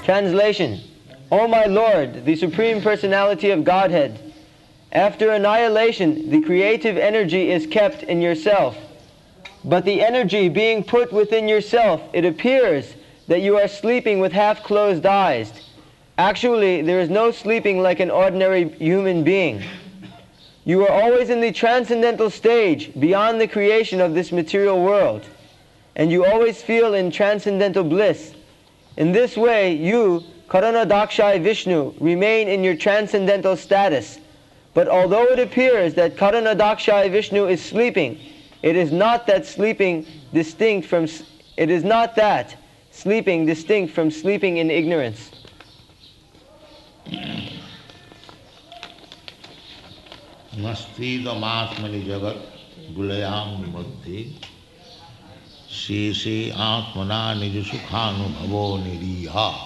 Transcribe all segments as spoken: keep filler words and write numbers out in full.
Translation: O my Lord, the Supreme Personality of Godhead, after annihilation, the creative energy is kept in yourself. But the energy being put within yourself, it appears that you are sleeping with half-closed eyes. Actually, there is no sleeping like an ordinary human being. You are always in the transcendental stage, beyond the creation of this material world, and you always feel in transcendental bliss. In this way, you, Karanadakshay Vishnu, remain in your transcendental status. But although it appears that Karanadakshay Vishnu is sleeping, it is not that sleeping distinct from it is not that sleeping distinct from sleeping in ignorance. Mastidam jagat gulayam mudhi sheshe atmana nijasukhanubhavo niriha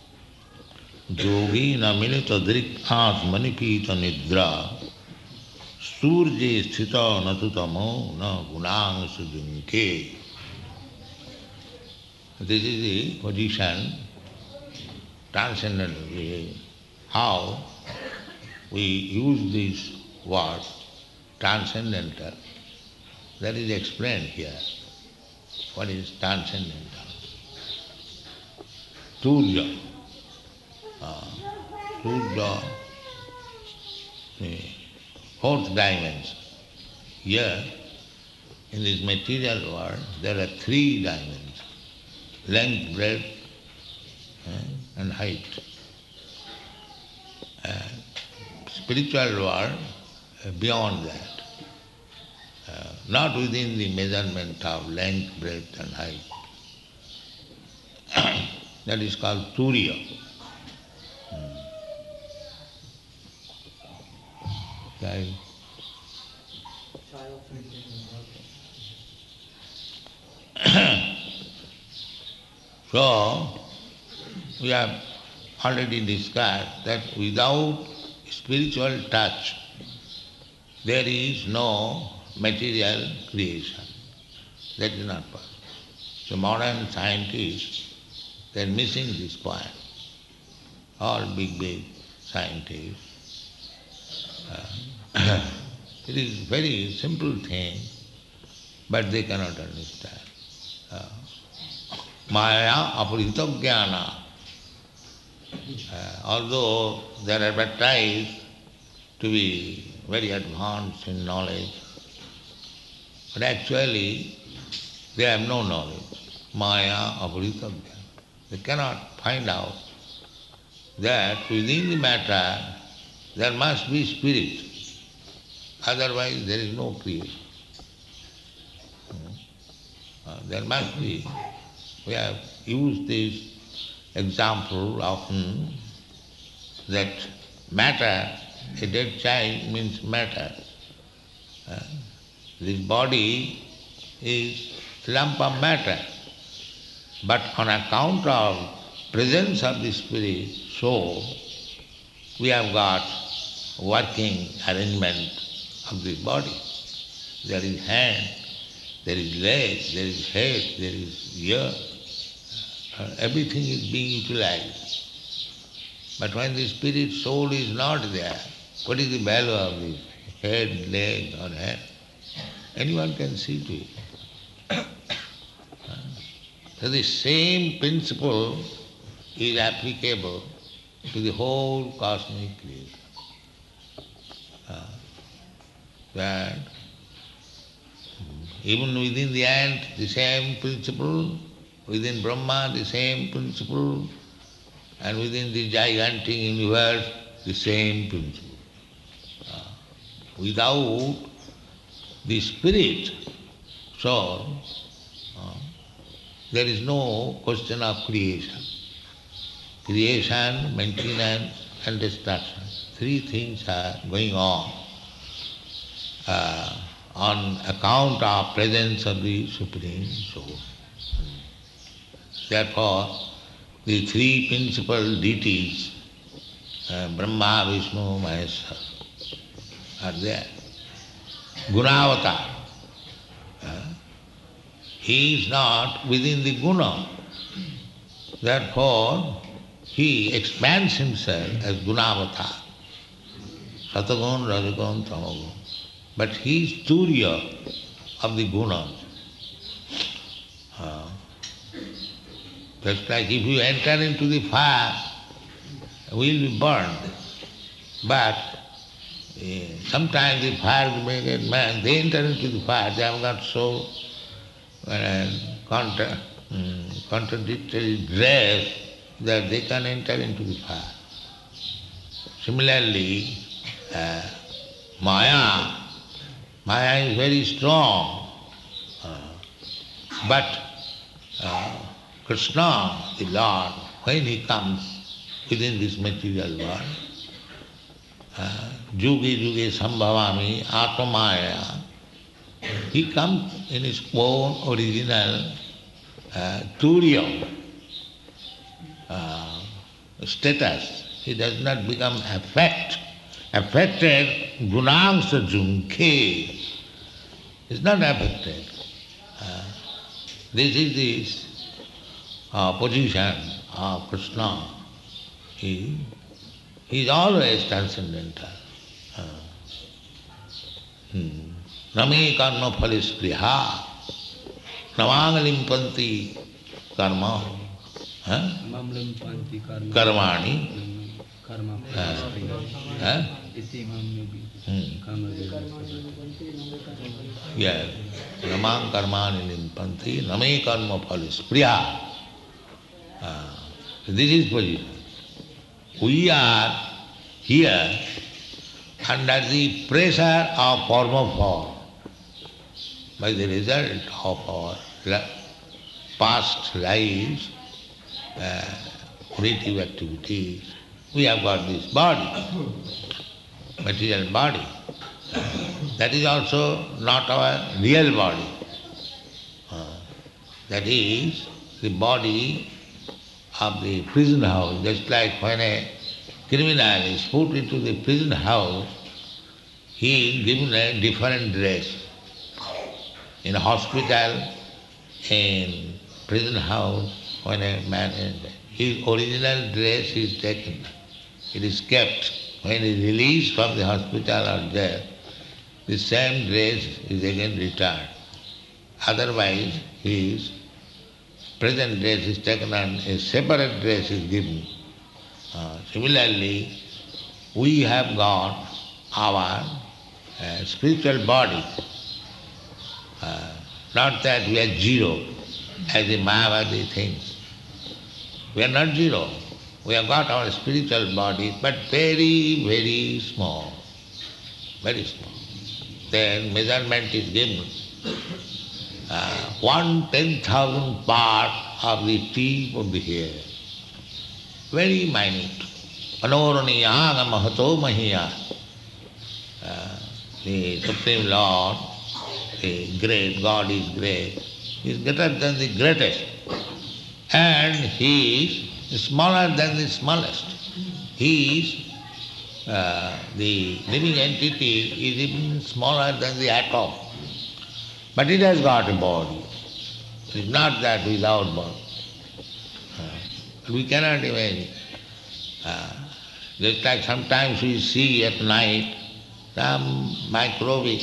yogi naminita drik atmanipita nidra surje sthita natutamo na gunang sujunke. This is the position, transcendental, how we use this word, transcendental, that is explained here. What is transcendental? Turja. Uh, Turja, the fourth dimension. Here, in this material world, there are three dimensions: length, breadth, uh, and height. Uh, spiritual world, uh, beyond that, uh, not within the measurement of length, breadth, and height. That is called Turiya. Okay. So, we have already discussed that without spiritual touch, there is no material creation. That is not possible. So modern scientists, they are missing this point. All big, big scientists. Uh, it is a very simple thing, but they cannot understand. Uh, Maya aparita jnana. Uh, although they are advertised to be very advanced in knowledge, but actually they have no knowledge. Maya aparita jnana. They cannot find out that within the matter there must be spirit. Otherwise there is no creation. Uh, there must be. We have used this example often that matter, a dead child means matter. Uh, this body is lump of matter. But on account of presence of the spirit, so we have got working arrangement of this body. There is hand, there is leg, there is head, there is ear. Uh, everything is being utilized. But when the spirit soul is not there, what is the value of this head, leg or hand? Anyone can see to it. So the same principle is applicable to the whole cosmic creation. Uh, that even within the ant, the same principle, within Brahma, the same principle, and within the gigantic universe, the same principle. Uh, without the spirit, soul, uh, there is no question of creation. Creation, maintenance, and destruction. Three things are going on uh, on account of presence of the Supreme Soul. Therefore, the three principal deities, uh, Brahma, Vishnu, Maheshwara, are there. Gunavatar. Uh, he is not within the guna. Therefore, he expands himself as Gunavatar, Satagun, Rajagun, Tamagun. But he is Turiya of the Gunas. Uh, just like if you enter into the fire, we will be burned. But uh, sometimes the fire-related man, they enter into the fire, they have got so uh, contra, um, contradictory dress that they can enter into the fire. Similarly, uh, Maya, Maya is very strong, uh, but uh, Krishna, the Lord, when he comes within this material world, uh, Juge Juge Sambhavami Atmamaya, he comes in his own original uh, Turiya uh, status. He does not become affect, affected Gunangsa Junke. Is not affected. Uh, this is the uh, position of Krishna. He, he is always transcendental. Uh, hmm. Name karma phalis priha, namalimpanti karma, huh? Karmani, uh, huh? Hmm. Yes. Namang karmani limpanti, name karma phalis priya. Uh, this is position. We are here under the pressure of karma form, by the result of our past lives, uh, creative activities. We have got this body, material body. That is also not our real body. Uh, that is the body of the prison house. Just like when a criminal is put into the prison house, he is given a different dress. In a hospital, in prison house, when a man enters, his original dress is taken. It is kept. When he is released from the hospital or jail, the same dress is again returned. Otherwise, his present dress is taken and a separate dress is given. Uh, similarly, we have got our uh, spiritual body. Uh, not that we are zero, as the Mayavadi thinks. We are not zero. We have got our spiritual body, but very, very small. Very small. Then measurement is given. Uh, one ten thousand part of the tip of the hair. Very minute. Anoraniyaga mahato mahiya. Uh, the Supreme Lord, the great, God is great. He is greater than the greatest. And He is smaller than the smallest. He is, uh, the living entity is even smaller than the atom. But it has got a body. It is not that without body. Uh, we cannot imagine. Uh, just like sometimes we see at night some microwave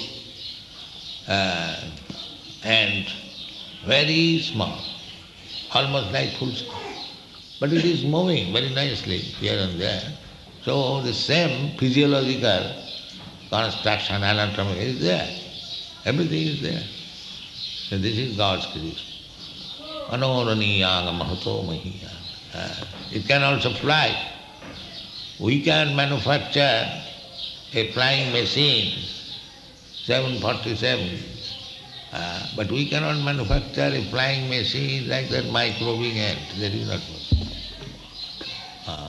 uh, and very small, almost like full scale. But it is moving very nicely here and there. So the same physiological construction, anatomy is there. Everything is there. So this is God's creation. Anoraniyaga mahato mahiya. Uh, it can also fly. We can manufacture a flying machine, seven forty-seven, uh, but we cannot manufacture a flying machine like that microwave ant. That is not possible. Uh,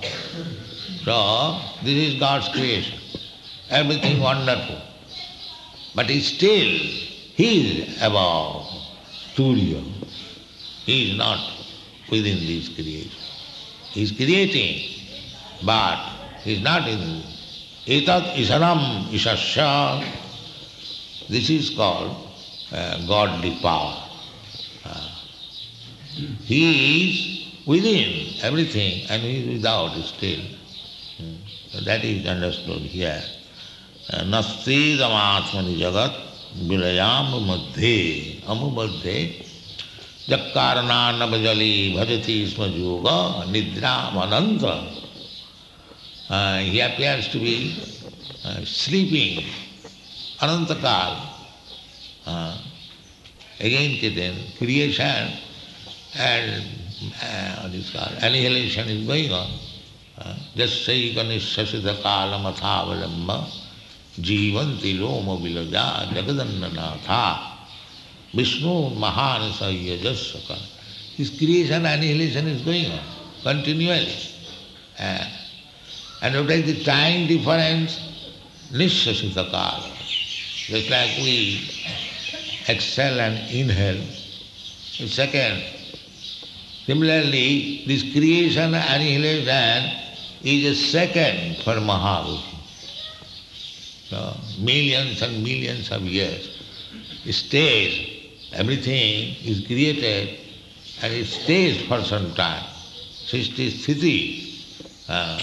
so, this is God's creation. Everything wonderful. But still, He is above Turiya. He is not within this creation. He is creating, but He is not in Etat Isaram Isasya. This is called uh, godly power. Uh, he is within everything and he is without still. Hmm. So that is understood here. Nasti damatmani jagat vilayam madhe amubadhe jakkarana nabajali bhajati isma yoga nidra mananta. Uh, he appears to be uh, sleeping anantakal. Uh, again kitten, creation and uh, what is called, annihilation is going on. Jasai ganishasita kala mathavalamba jivanti loma vilaja jagadannanatha Vishnu mahanasa yajasaka. This creation annihilation is going on continually. Uh, and to take the time difference, nishasita kala. Just like we exhale and inhale. The second, similarly, this creation and annihilation is a second for Mahavishnu. So, millions and millions of years. It stays, everything is created and it stays for some time. Sisti Sthiti, uh,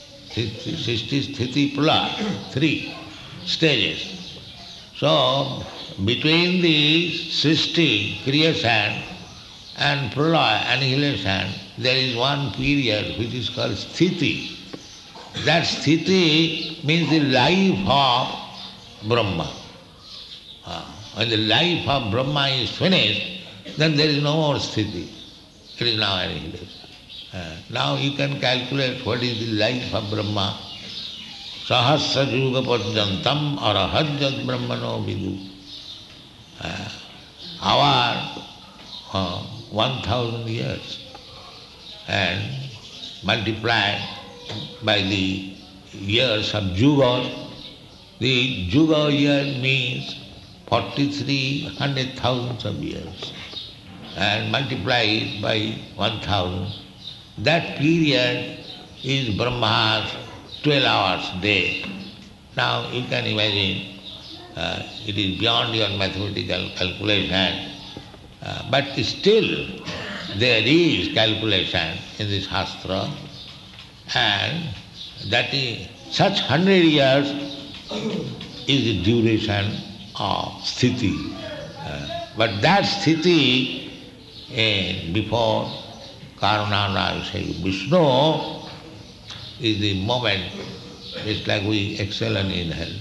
Sisti Sthiti Pralaya, three stages. So, between the Sisti, creation, and pralaya, annihilation, there is one period which is called sthiti. That sthiti means the life of Brahma. Uh, when the life of Brahma is finished, then there is no more sthiti. It is now annihilation. Uh, now you can calculate what is the life of Brahma. Sahasra yuga padyantam arahajjat brahmano vidu. Uh, our uh, one thousand years and multiplied by the years of Juga. The Juga year means forty-three hundred thousands of years and multiply it by one thousand. That period is Brahma's twelve hours a day. Now you can imagine uh, it is beyond your mathematical calculation. Uh, but still there is calculation in the Shastra, and that is such hundred years is the duration of sthiti. Uh, but that sthiti uh, before Karuna say Vishnu is the moment, it's like we exhale and inhale.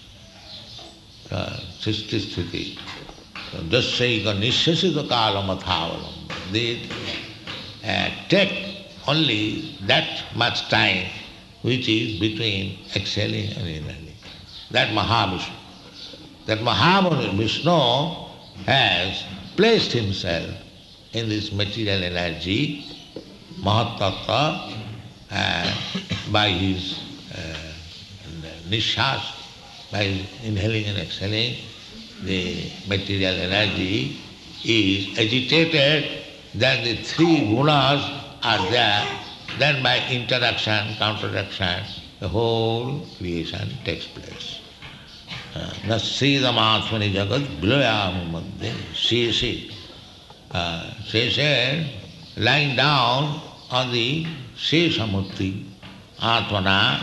Uh, Sisti sthiti. Jasyaika nishasita kala mathavalam. They uh, take only that much time which is between exhaling and inhaling. That Mahavishnu. That Mahavishnu has placed himself in this material energy, Mahatattva, uh, by his uh, nishas, by his inhaling and exhaling. The material energy is agitated, then the three gunas are there, then by interaction, counteraction, the whole creation takes place. Nasidamathmani jagat vilayam madhe sheshe. Sheshe, lying down on the Sheshamurti, Atmana,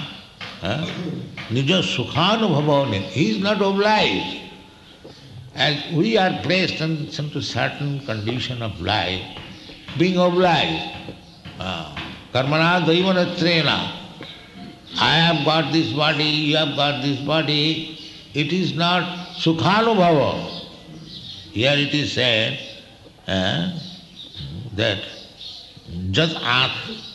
nija sukhanubhava. He is not obliged. As we are placed in some certain condition of life, being obliged. Karmana daivanatrena. I have got this body, you have got this body. It is not sukhanubhava. Here it is said uh, that jat at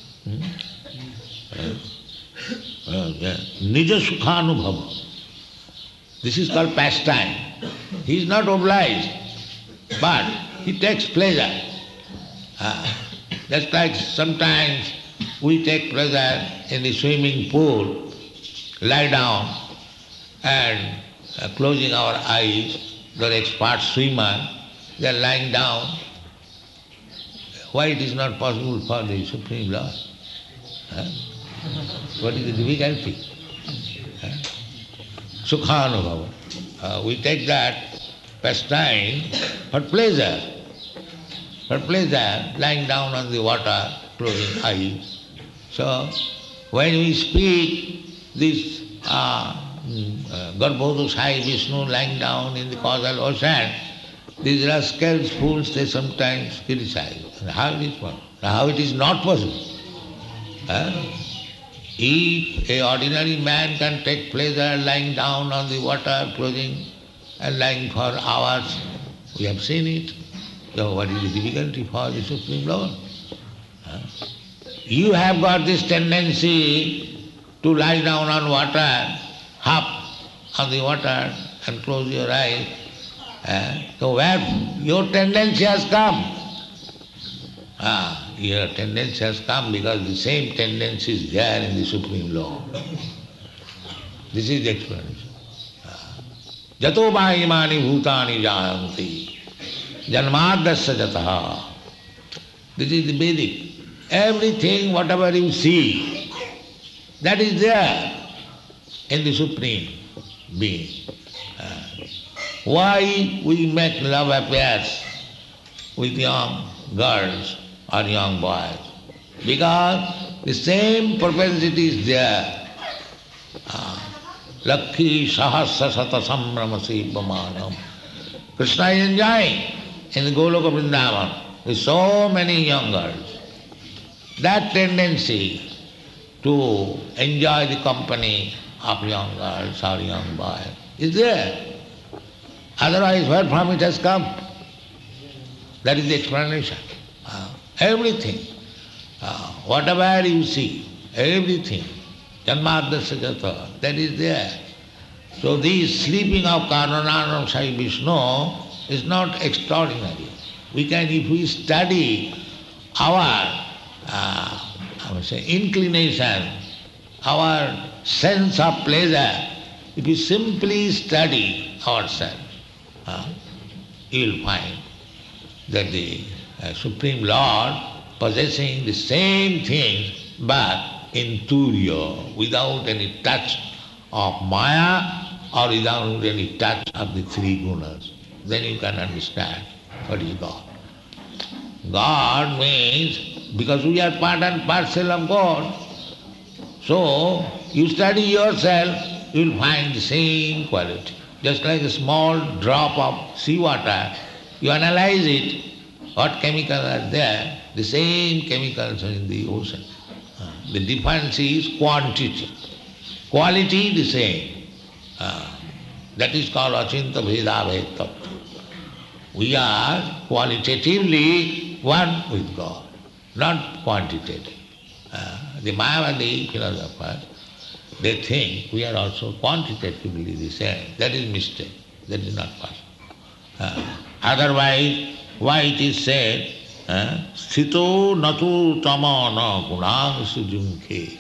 nija sukhanubhava. This is called pastime. He is not obliged, but he takes pleasure. Uh, just like sometimes we take pleasure in the swimming pool, lie down and uh, closing our eyes, the expert swimmer, they are lying down. Why it is not possible for the Supreme Lord? Huh? What is the difficulty? Huh? Sukhanubhava. Uh, we take that pastime for pleasure. For pleasure, lying down on the water, closing eyes. So, when we speak this uh, uh, Garbhodosai Vishnu lying down in the causal ocean, these rascals, fools, they sometimes criticize. How it is possible? How it is not possible? Huh? If a ordinary man can take pleasure lying down on the water, closing and lying for hours, we have seen it. So what is the difficulty for the Supreme Lord? Huh? You have got this tendency to lie down on water, hop on the water and close your eyes. Uh, so where your tendency has come? Ah, your tendency has come because the same tendency is there in the Supreme Lord. This is the explanation. Jato bahimani bhutani jayanti janmadasya jataha. This is the Vedic. Everything, whatever you see, that is there in the Supreme Being. Uh, why we make love affairs with young girls or young boys? Because the same propensity is there. Lakhi sahasra sata samramasi pamanam. Krishna is enjoying in the Goloka Vrindavan with so many young girls. That tendency to enjoy the company of young girls or young boys is there. Otherwise, where from it has come? That is the explanation. Uh, everything, uh, whatever you see, everything, janmadasya jata, that is there. So this sleeping of Karnanam Sai Vishnu is not extraordinary. We can, if we study our uh, I would say inclination, our sense of pleasure, if we simply study ourselves, uh, you will find that the uh, Supreme Lord possessing the same things but in turiya, without any touch of Maya or without any touch of the three gunas. Then you can understand what is God. God means, because we are part and parcel of God, so you study yourself, you will find the same quality. Just like a small drop of seawater, you analyze it, what chemicals are there, the same chemicals are in the ocean. Uh, the difference is quantity. Quality the same. Uh, that is called achinta bheda bheda. We are qualitatively one with God, not quantitative. Uh, the Mayavadi philosophers, they think we are also quantitatively the same. That is mistake. That is not possible. Uh, otherwise, why it is said, Sthito natu tama na gunang sujumke.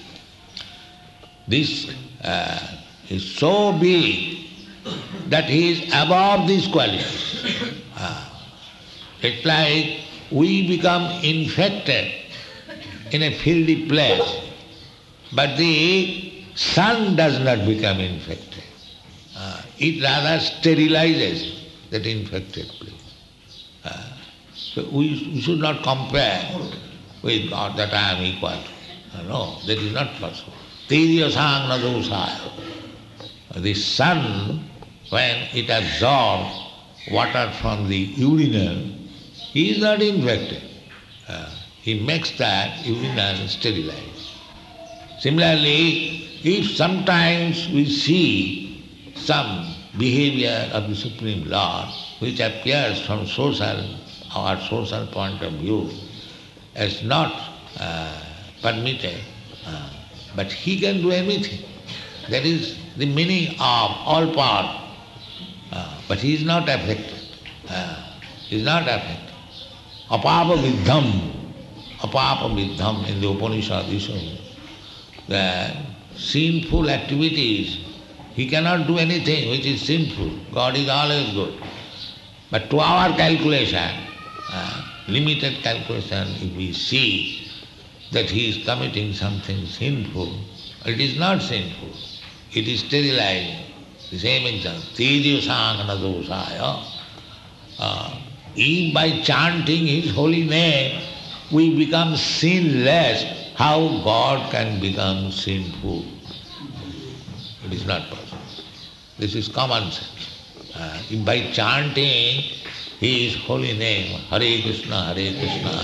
This uh, is so big that he is above these qualities. Uh, it's like we become infected in a fieldy place, but the sun does not become infected. Uh, it rather sterilizes that infected place. Uh, so we, we should not compare with God that I am equal to. No, that is not possible. Tejasang na dosaya. The sun, when it absorbs water from the urinal, he is not infected. Uh, he makes that urinal sterilized. Similarly, if sometimes we see some behavior of the Supreme Lord which appears from social or social point of view as not uh, permitted, uh, but he can do anything. That is the meaning of all power. Uh, but he is not affected. Uh, he is not affected. Apapa viddham, apapa viddham in the Upanishad is shown. The sinful activities, he cannot do anything which is sinful. God is always good. But to our calculation, uh, limited calculation, if we see that he is committing something sinful, it is not sinful. It is sterilized. The same example. Tejasang dosaya. Uh, if by chanting his holy name we become sinless, how God can become sinful? It is not possible. This is common sense. Uh, if by chanting His holy name, Hare Krishna, Hare Krishna,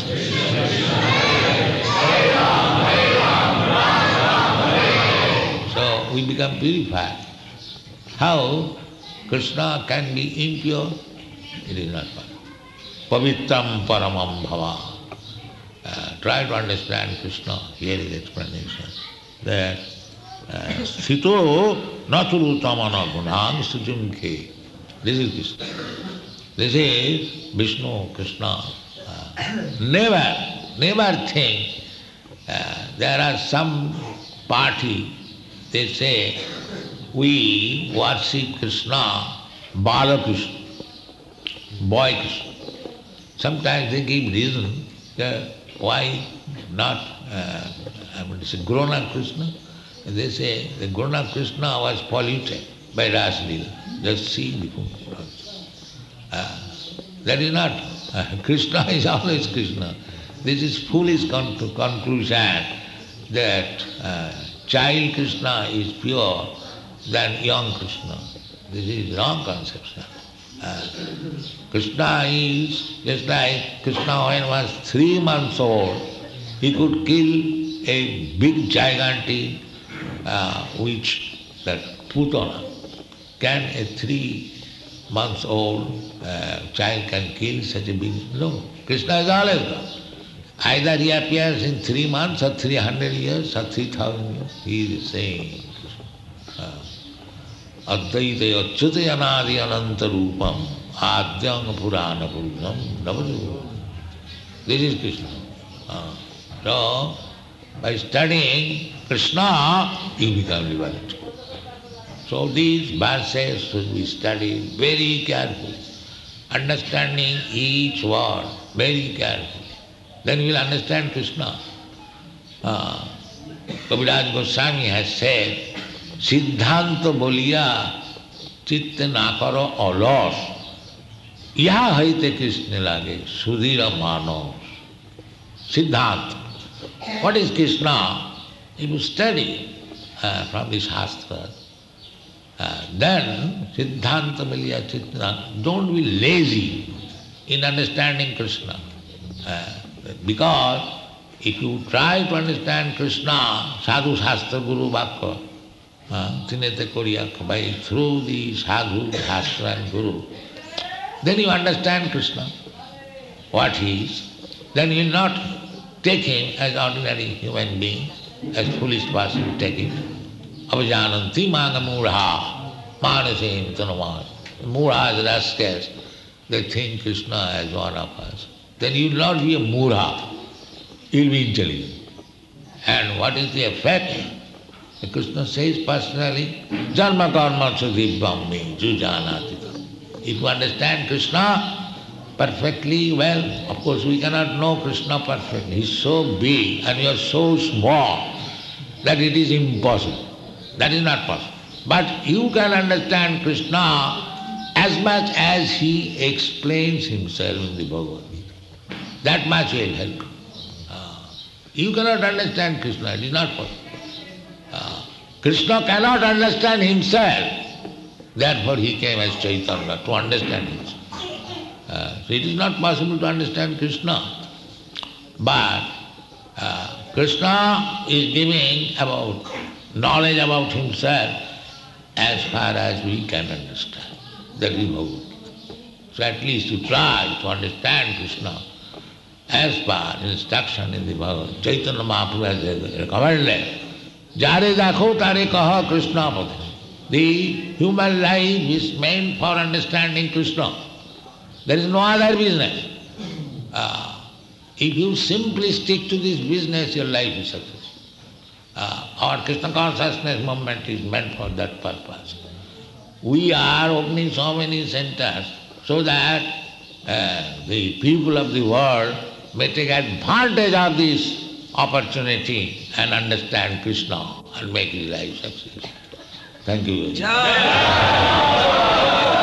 so we become purified. How Krishna can be impure? It is not possible. Pavitram paramam bhava. Uh, try to understand Krishna. Here is explanation that Sito naturu tamana gunam sujumke. This is Krishna. This is Vishnu, Krishna. Uh, never, never think uh, there are some party, they say, we worship Krishna, Bala Krishna, boy Krishna. Sometimes they give reason that why not, uh, I mean, it's a grown-up Krishna. And they say the grown-up Krishna was polluted by Rasa Leela. Just see before. Uh, that is not, uh, Krishna is always Krishna. This is foolish con- conclusion that uh, child Krishna is pure than young Krishna. This is wrong conception. Uh, Krishna is just like Krishna when he was three months old, he could kill a big gigantic uh, witch, that Putana. Can a three months old uh, child can kill such a big... No, Krishna is always God. Either he appears in three months or three hundred years or three thousand years, he is saying Advaita achyuta anadi ananta rupam adyang purana purusham navaju. This is Krishna. Uh, so, by studying Krishna, you become liberated. So these verses should be studied very carefully, understanding each word very carefully. Then you will understand Krishna. Uh, Kaviraj Goswami has said, Siddhanta boliya chitta nakaro alos, yaha haite Krishna lage, sudhira manos. Siddhanta. What is Krishna? If you study uh, from the Shastra, uh, then Siddhanta boliya chitta, don't be lazy in understanding Krishna. Uh, because if you try to understand Krishna, Sadhu Shastra Guru Vakya, Tinete Koriyak, by through the Sadhu, Shastra and Guru, then you understand Krishna, what he is. Then you will not take him as ordinary human being, as foolish person take him. Avajananti manga murha, manasim tanamad. Murha, rascals, they think Krishna as one of us. Then you will not be a murha, you will be intelligent. And what is the effect? Krishna says personally, Janma karma sudhibham me jujanati. If you understand Krishna perfectly well, of course we cannot know Krishna perfectly. He is so big and you are so small that it is impossible. That is not possible. But you can understand Krishna as much as he explains himself in the Bhagavad Gita. That much will help you. Uh, you cannot understand Krishna, it is not possible. Uh, Krishna cannot understand himself. Therefore he came as Chaitanya to understand himself. Uh, so it is not possible to understand Krishna. But uh, Krishna is giving about knowledge about himself as far as we can understand. That is Bhagavad Gita. So at least to try to understand Krishna as per instruction in the Bhagavad Gita. Chaitanya Mahaprabhu has recommended, Jare dakho tare kaha Krishna pade. The human life is meant for understanding Krishna. There is no other business. Uh, if you simply stick to this business, your life is successful. Uh, our Krishna consciousness movement is meant for that purpose. We are opening so many centers so that uh, the people of the world may take advantage of this opportunity and understand Krishna and make his life successful. Thank you very much.